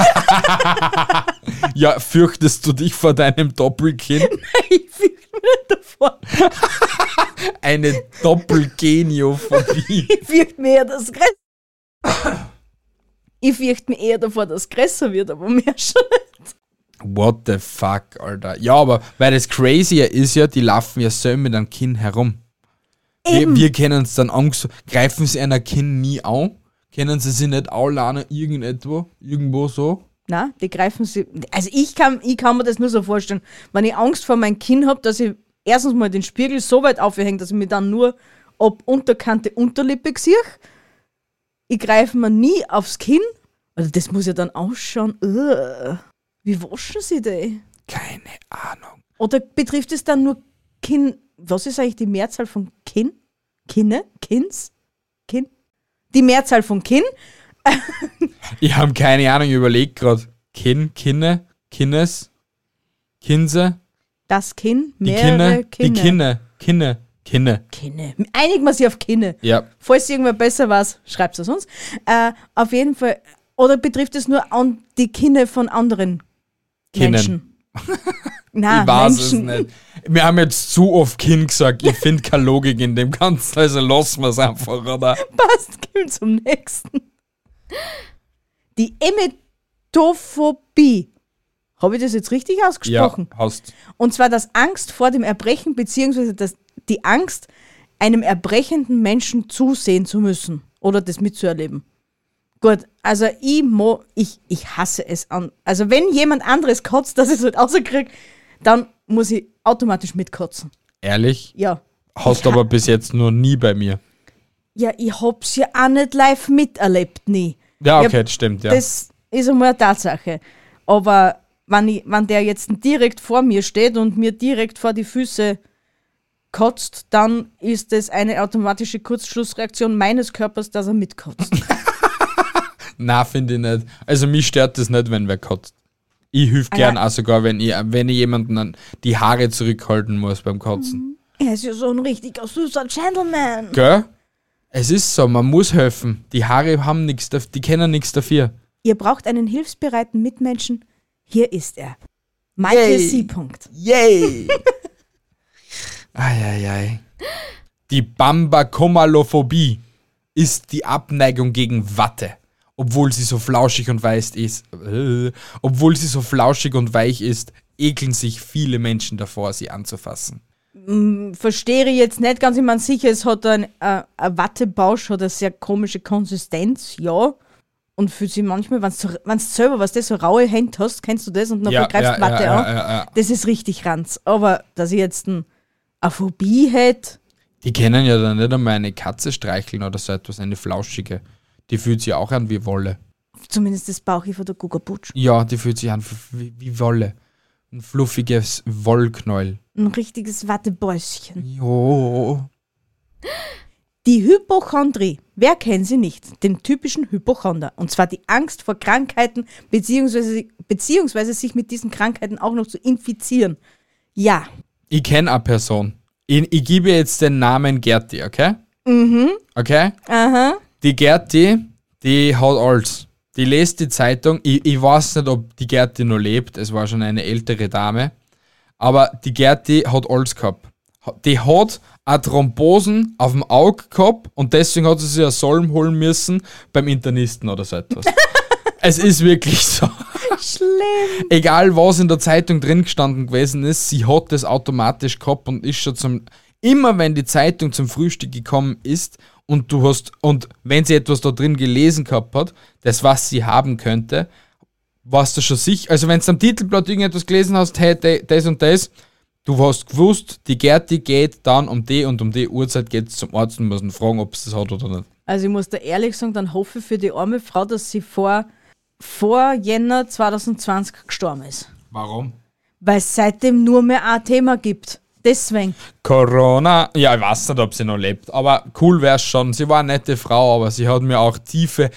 ja, fürchtest du dich vor deinem Doppelkinn? Ich fürchte mich nicht davor. Eine Doppelgeniophobie. Ich fürchte mich eher, dass es größer Ich fürchte mich eher davor, dass es größer wird, aber mehr schon nicht. What the fuck, Alter. Ja, aber weil das Crazy ist ja, die laufen ja so mit einem Kinn herum. Wir kennen uns dann Angst. Greifen sie einer Kinn nie an? Kennen sie sich nicht anlernen irgendwo so? Nein, die greifen sie. Also ich kann mir das nur so vorstellen, wenn ich Angst vor meinem Kinn habe, dass ich erstens mal den Spiegel so weit aufhänge, dass ich mir dann nur ab unterkante Unterlippe sehe. Ich greife mir nie aufs Kinn. Also das muss ja dann ausschauen. Wie waschen sie die? Keine Ahnung. Oder betrifft es dann nur Kinn? Was ist eigentlich die Mehrzahl von Kinn? Kinne? Kinns? Kinn? Die Mehrzahl von Kinn? Ich habe keine Ahnung, ich überlege gerade. Kinne, Kinnes, Kinse, Das Kinn? die Mehrere Kinne, Kinne. Kinne. Einigen wir sie auf Kinne. Ja, Falls irgendwer besser weiß, schreibt es uns. Auf jeden Fall. Oder betrifft es nur an die Kinne von anderen Kinnen. Menschen? Nein, ich weiß Menschen. es nicht. Wir haben jetzt zu oft Kind gesagt. Ich finde keine Logik in dem Ganzen, also lassen wir es einfach, oder? Passt, gehen wir zum nächsten. Die Emetophobie. Habe ich das jetzt richtig ausgesprochen? Ja, hast. Und zwar das Angst vor dem Erbrechen, beziehungsweise die Angst, einem erbrechenden Menschen zusehen zu müssen oder das mitzuerleben. Gut, also ich hasse es an. Also wenn jemand anderes kotzt, dass ich es halt rauskriege, dann muss ich automatisch mitkotzen. Ehrlich? Ja. hast aber bis jetzt noch nie bei mir. Ja, ich hab's ja auch nicht live miterlebt, nie. Ja, okay, das stimmt, ja. Das ist einmal eine Tatsache. Aber wenn der jetzt direkt vor mir steht und mir direkt vor die Füße kotzt, dann ist das eine automatische Kurzschlussreaktion meines Körpers, dass er mitkotzt. Nein, finde ich nicht. Also mich stört das nicht, wenn wer kotzt. Ich hilf gern auch sogar, wenn ich jemanden die Haare zurückhalten muss beim Kotzen. Er ist ja so ein richtiger süßer Gentleman. Gell? Es ist so, man muss helfen. Die Haare haben nichts, die kennen nichts dafür. Ihr braucht einen hilfsbereiten Mitmenschen. Hier ist er. Michael C. Yay! Eieiei. Die Bambakomalophobie ist die Abneigung gegen Watte. Obwohl sie so flauschig und weich ist. Ekeln sich viele Menschen davor, sie anzufassen. Verstehe ich jetzt nicht ganz. Ich meine, sicher, es hat ein Wattebausch, hat eine sehr komische Konsistenz, ja. Und für sie manchmal, wenn du selber, was so raue Hände hast, kennst du das und dann greifst Watte an. Ja. Das ist richtig ranz. Aber dass ich jetzt eine Phobie hätte. Die können ja dann nicht einmal eine Katze streicheln oder so etwas, eine flauschige. Die fühlt sich auch an wie Wolle. Zumindest das Bauchi von der Guggerbutsch. Ja, die fühlt sich an wie Wolle. Ein fluffiges Wollknäuel. Ein richtiges Wattebäuschen. Jo. Die Hypochondrie. Wer kennt sie nicht? Den typischen Hypochonder. Und zwar die Angst vor Krankheiten beziehungsweise sich mit diesen Krankheiten auch noch zu infizieren. Ja. Ich kenne eine Person. Ich gebe jetzt den Namen Gerti, okay? Okay? Aha. Die Gerti, die hat alles. Die liest die Zeitung. Ich weiß nicht, ob die Gerti noch lebt. Es war schon eine ältere Dame. Aber die Gerti hat alles gehabt. Die hat eine Thrombosen auf dem Auge gehabt und deswegen hat sie sich einen Salm holen müssen beim Internisten oder so etwas. Es ist wirklich so. Schlimm. Egal, was in der Zeitung drin gestanden gewesen ist, sie hat das automatisch gehabt und ist schon immer wenn die Zeitung zum Frühstück gekommen ist und wenn sie etwas da drin gelesen gehabt hat, das was sie haben könnte, warst du schon sicher, also wenn du am Titelblatt irgendetwas gelesen hast, hey, das und das, du hast gewusst, die Gerti geht dann um die Uhrzeit geht zum Arzt und muss ihn fragen, ob sie das hat oder nicht. Also ich muss da ehrlich sagen, dann hoffe ich für die arme Frau, dass sie vor Jänner 2020 gestorben ist. Warum? Weil es seitdem nur mehr ein Thema gibt. Deswegen. Corona, ja, ich weiß nicht, ob sie noch lebt, aber cool wär's schon. Sie war eine nette Frau, aber sie hat mir auch tiefe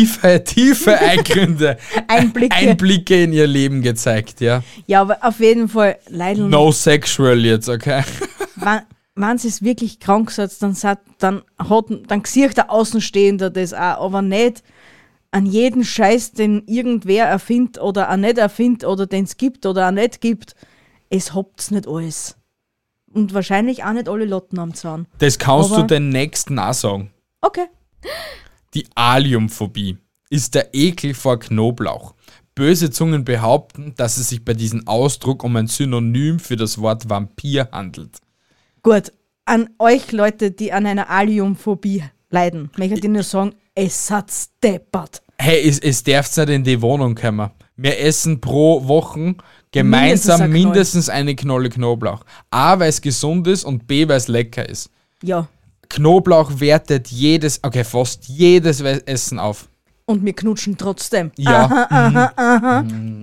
Einblicke in ihr Leben gezeigt, ja. Ja, aber auf jeden Fall, leider. No sexual jetzt, okay? Wenn sie es wirklich krank ist, dann sieht der Außenstehende das auch, aber nicht an jeden Scheiß, den irgendwer erfindet oder auch nicht erfindet oder den es gibt oder auch nicht gibt. Es habt's nicht alles. Und wahrscheinlich auch nicht alle Lotten am Zaun. Das kannst du den nächsten auch sagen. Okay. Die Alliumphobie ist der Ekel vor Knoblauch. Böse Zungen behaupten, dass es sich bei diesem Ausdruck um ein Synonym für das Wort Vampir handelt. Gut, an euch Leute, die an einer Alliumphobie leiden, möchte ich nur sagen, es hat steppert. Hey, es darf nicht in die Wohnung kommen. Wir essen pro Woche gemeinsam mindestens eine Knolle Knoblauch. A, weil es gesund ist und B, weil es lecker ist. Ja. Knoblauch wertet fast jedes Essen auf. Und wir knutschen trotzdem. Ja. Aha.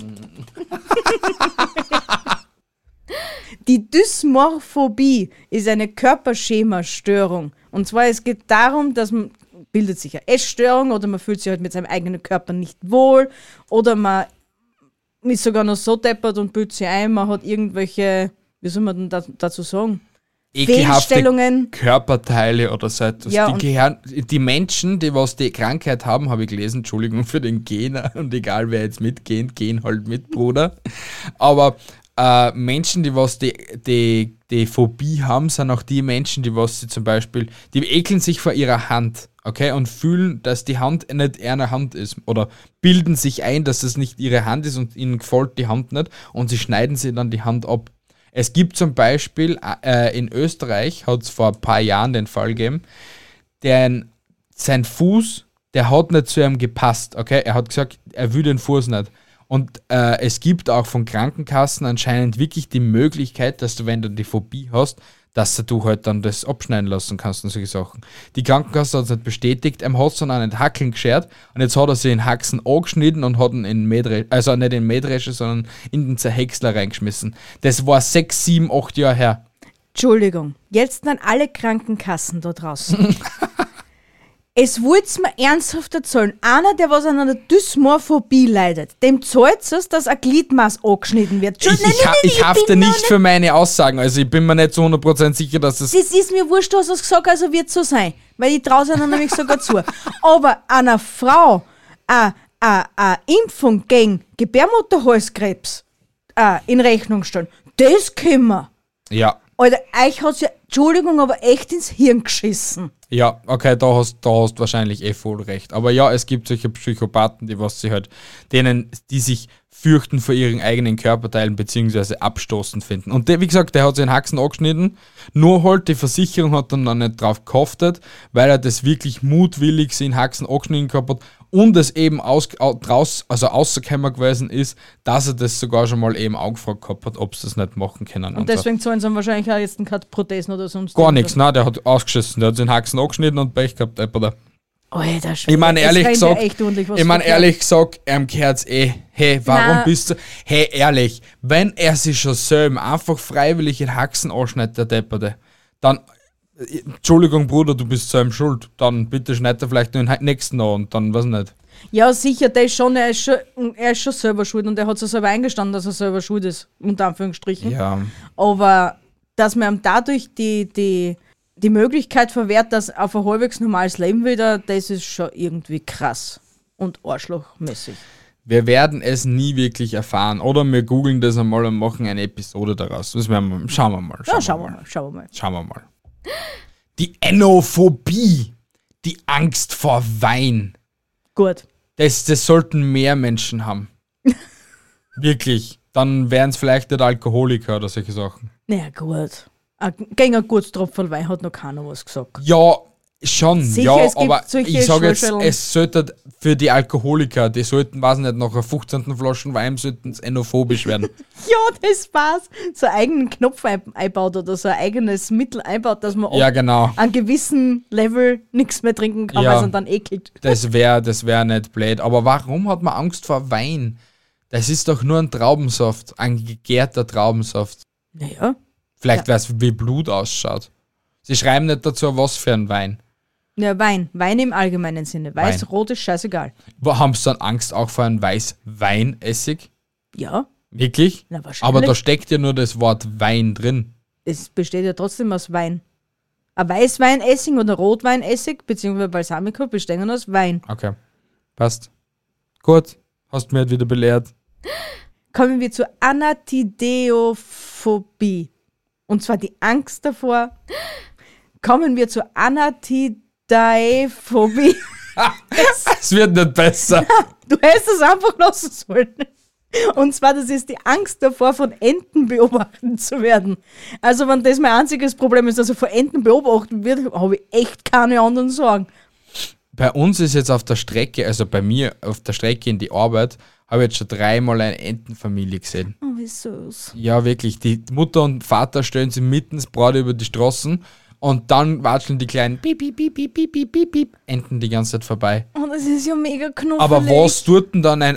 Die Dysmorphobie ist eine Körperschema-Störung. Und zwar, es geht darum, dass man bildet sich eine Essstörung oder man fühlt sich halt mit seinem eigenen Körper nicht wohl oder man ist sogar noch so deppert und bildet sich ein, man hat irgendwelche, wie soll man denn dazu sagen? Ekelhafte Fehlstellungen. Körperteile oder so etwas. Ja, die Menschen, die was die Krankheit haben, habe ich gelesen, Entschuldigung für den Gena und egal wer jetzt mitgeht, gehen halt mit, Bruder. Aber Menschen, die was die Phobie haben, sind auch die Menschen, die was sie zum Beispiel, die ekeln sich vor ihrer Hand, okay, und fühlen, dass die Hand nicht ihre Hand ist oder bilden sich ein, dass es nicht ihre Hand ist und ihnen gefällt die Hand nicht und sie schneiden sich dann die Hand ab. Es gibt zum Beispiel, in Österreich hat es vor ein paar Jahren den Fall gegeben, sein Fuß, der hat nicht zu ihm gepasst, okay, er hat gesagt, er will den Fuß nicht. Und es gibt auch von Krankenkassen anscheinend wirklich die Möglichkeit, dass du, wenn du die Phobie hast, dass du halt dann das abschneiden lassen kannst und solche Sachen. Die Krankenkasse hat es nicht bestätigt, hat es dann auch nicht Hackeln geschert und jetzt hat er sich in Haxen angeschnitten und hat ihn in Mähdrescher, also nicht in Mähdrescher, sondern in den Zerhäcksler reingeschmissen. Das war 6, 7, 8 Jahre her. Entschuldigung, jetzt an alle Krankenkassen da draußen. Es wollt's mir ernsthaft erzählen. Einer, der was an einer Dysmorphobie leidet, dem zahlt es, dass ein Gliedmaß angeschnitten wird. Ich hafte nicht für meine Aussagen. Also ich bin mir nicht zu 100% sicher, dass es... Das ist mir wurscht, du hast es gesagt, also wird es so sein. Weil ich traue es einer nämlich sogar zu. Aber einer Frau eine Impfung gegen Gebärmutterhalskrebs in Rechnung stellen, das können wir. Ja. Alter, euch hat's ja, Entschuldigung, aber echt ins Hirn geschissen. Ja, okay, da hast wahrscheinlich voll recht. Aber ja, es gibt solche Psychopathen, die sich fürchten vor ihren eigenen Körperteilen beziehungsweise abstoßend finden. Und wie gesagt, der hat sich den Haxen angeschnitten, nur halt die Versicherung hat dann noch nicht drauf gehaftet, weil er das wirklich mutwillig sich den Haxen angeschnitten gehabt hat und es eben rausgekommen gewesen ist, dass er das sogar schon mal eben angefragt gehabt hat, ob sie das nicht machen können. Und deswegen zahlen sie wahrscheinlich auch jetzt keine Prothesen oder sonst gar nichts, nein, der hat ausgeschissen, der hat sich den Haxen angeschnitten und Pech gehabt, Alter. Alter, ich meine ehrlich gesagt, gehört's hey, warum bist du, hey, ehrlich, wenn er sich schon selber einfach freiwillig in Haxen anschneidet, der Depperte, dann, Entschuldigung, Bruder, du bist selber schuld, dann bitte schneid er vielleicht nur den nächsten an und dann, weiß nicht. Ja, sicher, er ist schon selber schuld und er hat sich selber eingestanden, dass er selber schuld ist, unter Anführungsstrichen. Ja. Aber, dass man ihm dadurch die Möglichkeit verwehrt, dass auf ein halbwegs normales Leben wieder, das ist schon irgendwie krass und arschlochmäßig. Wir werden es nie wirklich erfahren. Oder wir googeln das einmal und machen eine Episode daraus. Schauen wir mal. Schauen wir mal. Die Enophobie. Die Angst vor Wein. Gut. Das sollten mehr Menschen haben. Wirklich. Dann wären es vielleicht nicht Alkoholiker oder solche Sachen. Naja, gut. Gegen ein gutes Tropfen Wein hat noch keiner was gesagt. Ja, schon. Sicher, ja, es gibt aber solche ich sage jetzt, Schulscheln. es sollte für die Alkoholiker, die sollten, weiß nicht, nach einer 15. Flaschen Wein sollten es enophobisch werden. Ja, das war's. So einen eigenen Knopf einbaut oder so ein eigenes Mittel einbaut, dass man Ja, genau. an gewissen Level nichts mehr trinken kann, weil es dann ekelt. Das wär nicht blöd. Aber warum hat man Angst vor Wein? Das ist doch nur ein Traubensaft, ein gegärter Traubensaft. Naja. Vielleicht weiß, wie Blut ausschaut. Sie schreiben nicht dazu, was für ein Wein. Ja, Wein. Wein im allgemeinen Sinne. Weiß, Wein. rot ist scheißegal. Haben sie dann Angst auch vor einem Weißweinessig? Ja, Wirklich? na wahrscheinlich. Aber da steckt ja nur das Wort Wein drin. Es besteht ja trotzdem aus Wein. Ein Weißweinessig oder Rotweinessig, beziehungsweise Balsamico, bestehen aus Wein. Okay, passt. Gut, hast mir halt wieder belehrt. Kommen wir zur Anatideophobie. Und zwar die Angst davor. Kommen wir zur Anatidaephobie. Es wird nicht besser. Du hättest es einfach lassen sollen. Und zwar, das ist die Angst davor, von Enten beobachtet zu werden. Also, wenn das mein einziges Problem ist, dass er von Enten beobachtet wird, habe ich echt keine anderen Sorgen. Bei uns ist jetzt auf der Strecke, also bei mir auf der Strecke in die Arbeit, habe ich jetzt schon 3-mal eine Entenfamilie gesehen. Oh, wie süß. Ja, wirklich. Die Mutter und Vater stellen sie mitten Brot über die Straßen und dann watscheln die kleinen Piep, Piep, Piep, Piep, Piep, Piep, Piep, Piep, Enten die ganze Zeit vorbei. Oh, das ist ja mega knuffelig. Aber was tut denn dann ein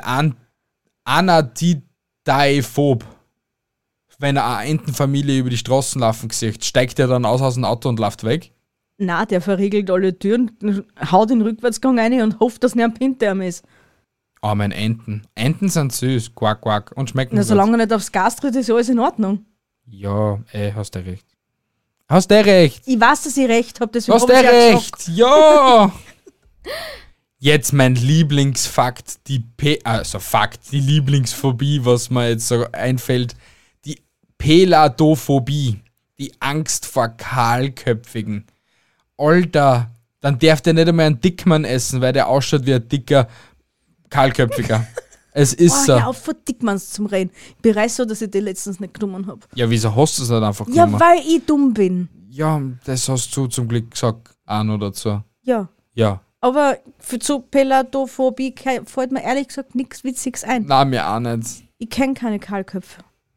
Anatidaephob, wenn er eine Entenfamilie über die Straßen laufen sieht? Steigt er dann aus dem Auto und läuft weg? Na, der verriegelt alle Türen, haut den Rückwärtsgang rein und hofft, dass nicht ein Pinterm ist. Oh, mein Enten. Enten sind süß, quack, quack, und schmecken Na, gut. solange er nicht aufs Gas tritt, ist alles in Ordnung. Ja, hast du recht. Hast du recht. Ich weiß, dass ich recht habe, deswegen Hast habe du ich ja gesagt. recht. Ja. Jetzt mein Lieblingsfakt, die Lieblingsphobie, was mir jetzt so einfällt. Die Peladophobie. Die Angst vor Kahlköpfigen. Alter, dann darf der nicht einmal einen Dickmann essen, weil der ausschaut wie ein dicker Kahlköpfiger. Es ist so. Hör auf, von Dickmanns zum Reden. Ich bereue so, dass ich die letztens nicht genommen habe. Ja, wieso hast du es nicht einfach Ja, genommen? weil ich dumm bin. Ja, das hast du zum Glück gesagt, auch dazu. Ja. Ja. Aber zu Peladophobie fällt mir ehrlich gesagt nichts Witziges ein. Nein, mir auch nicht. Ich kenne keine Kahlköpfe.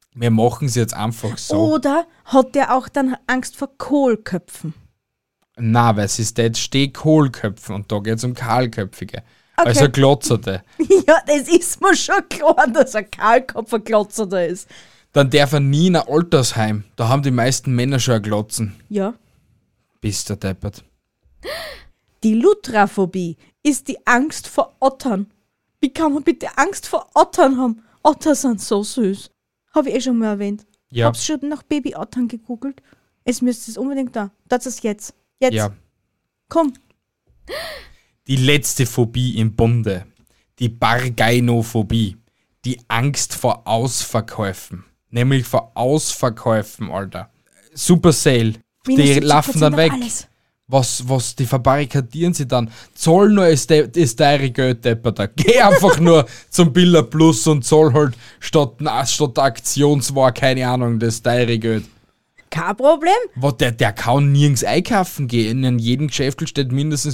Wir machen es jetzt einfach so. Oder hat der auch dann Angst vor Kohlköpfen? Na, weil es ist jetzt Stehkohlköpfen und da geht es um Kahlköpfige. Okay. Also Glotzerte. Ja, das ist mir schon klar, dass ein Kahlkopf ein Glotzerter ist. Dann darf er nie in ein Altersheim. Da haben die meisten Männer schon ein Glotzen. Ja. Bist du deppert. Die Lutraphobie ist die Angst vor Ottern. Wie kann man bitte Angst vor Ottern haben? Otter sind so süß. Habe ich eh schon mal erwähnt. Ja. Hab's schon nach Babyottern gegoogelt. Es müsste es unbedingt da. Das ist jetzt. Jetzt. Ja. Komm. Die letzte Phobie im Bunde. Die Bargainophobie. Die Angst vor Ausverkäufen. Nämlich vor Ausverkäufen, Alter. Super Sale. Die laufen dann weg. Alles. Was, die verbarrikadieren sie dann. Zoll nur ist deine Geld, Depperter. Geh einfach nur zum Billa Plus und zoll halt statt Aktionsware, keine Ahnung, das deine Geld. Kein Problem. Der kann nirgends einkaufen gehen. In jedem Geschäft steht mindestens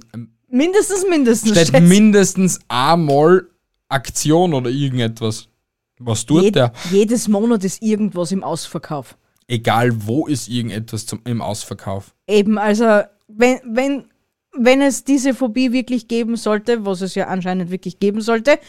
steht Schätze. mindestens einmal Aktion oder irgendetwas. Was tut der? Jedes Monat ist irgendwas im Ausverkauf. Egal wo ist irgendetwas im Ausverkauf. Eben, also wenn es diese Phobie wirklich geben sollte, was es ja anscheinend wirklich geben sollte,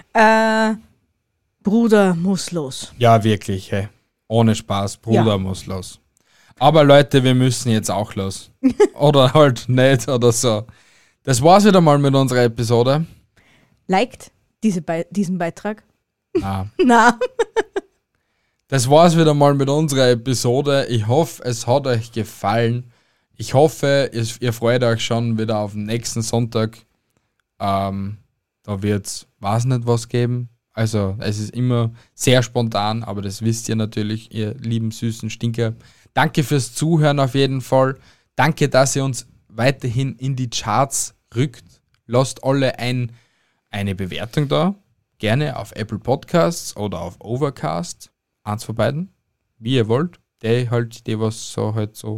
Bruder muss los. Ja, wirklich, hey. Ohne Spaß, Bruder Ja. muss los. Aber Leute, wir müssen jetzt auch los. Oder halt nicht oder so. Das war's wieder mal mit unserer Episode. Liked diesen Beitrag? Na. Na. Das war's wieder mal mit unserer Episode. Ich hoffe, es hat euch gefallen. Ich hoffe, ihr freut euch schon wieder auf den nächsten Sonntag. Da wird's, weiß nicht was geben. Also es ist immer sehr spontan, aber das wisst ihr natürlich, ihr lieben süßen Stinker. Danke fürs Zuhören auf jeden Fall. Danke, dass ihr uns weiterhin in die Charts rückt. Lasst alle eine Bewertung da. Gerne auf Apple Podcasts oder auf Overcast. Eins von beiden. Wie ihr wollt. Die was so halt so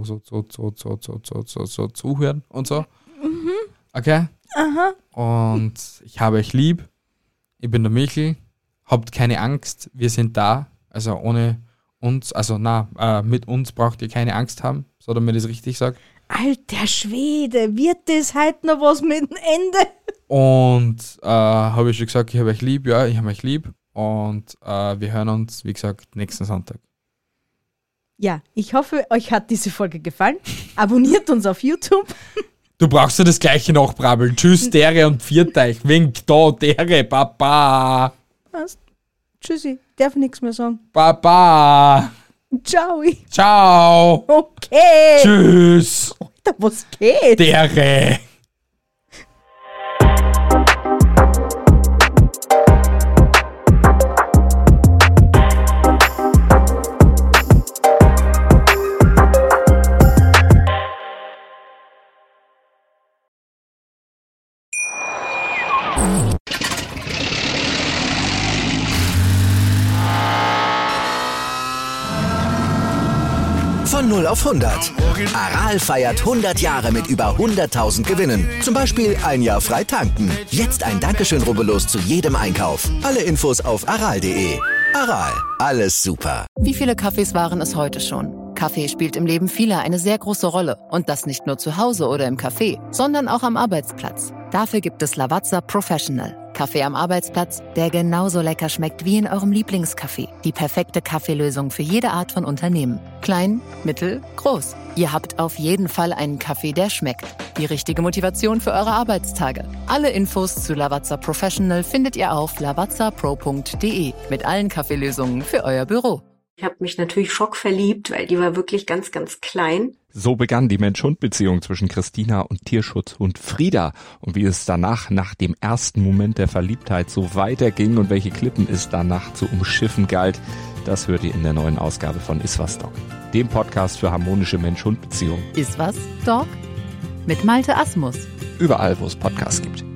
zuhören und so. Mhm. Okay? Aha. Und ich habe euch lieb. Ich bin der Michel. Habt keine Angst. Wir sind da. Also ohne uns, mit uns braucht ihr keine Angst haben. So, damit ich es richtig sage. Alter Schwede, wird das heute noch was mit dem Ende? Und habe ich schon gesagt, ich habe euch lieb. Ja, ich habe euch lieb. Und wir hören uns, wie gesagt, nächsten Sonntag. Ja, ich hoffe, euch hat diese Folge gefallen. Abonniert uns auf YouTube. Du brauchst ja das gleiche nachbrabbeln. Tschüss, Dere und Viert euch. Wink da, Dere, Baba. Was? Tschüssi, darf nichts mehr sagen. Baba. Ciao. Ciao. Okay. Tschüss. Alter, was geht? Dere. Von 0 auf 100. Aral feiert 100 Jahre mit über 100.000 Gewinnen. Zum Beispiel ein Jahr frei tanken. Jetzt ein Dankeschön, rubbellos zu jedem Einkauf. Alle Infos auf aral.de. Aral, alles super. Wie viele Kaffees waren es heute schon? Kaffee spielt im Leben vieler eine sehr große Rolle. Und das nicht nur zu Hause oder im Café, sondern auch am Arbeitsplatz. Dafür gibt es Lavazza Professional. Kaffee am Arbeitsplatz, der genauso lecker schmeckt wie in eurem Lieblingscafé. Die perfekte Kaffeelösung für jede Art von Unternehmen. Klein, mittel, groß. Ihr habt auf jeden Fall einen Kaffee, der schmeckt. Die richtige Motivation für eure Arbeitstage. Alle Infos zu Lavazza Professional findet ihr auf lavazzapro.de mit allen Kaffeelösungen für euer Büro. Ich habe mich natürlich schockverliebt, weil die war wirklich ganz, ganz klein. So begann die Mensch-Hund-Beziehung zwischen Christina und Tierschutzhund Frieda. Und wie es danach, nach dem ersten Moment der Verliebtheit, so weiterging und welche Klippen es danach zu umschiffen galt, das hört ihr in der neuen Ausgabe von Iswas Dog, dem Podcast für harmonische Mensch-Hund-Beziehungen. Ist was, Dog? Mit Malte Asmus. Überall, wo es Podcasts gibt.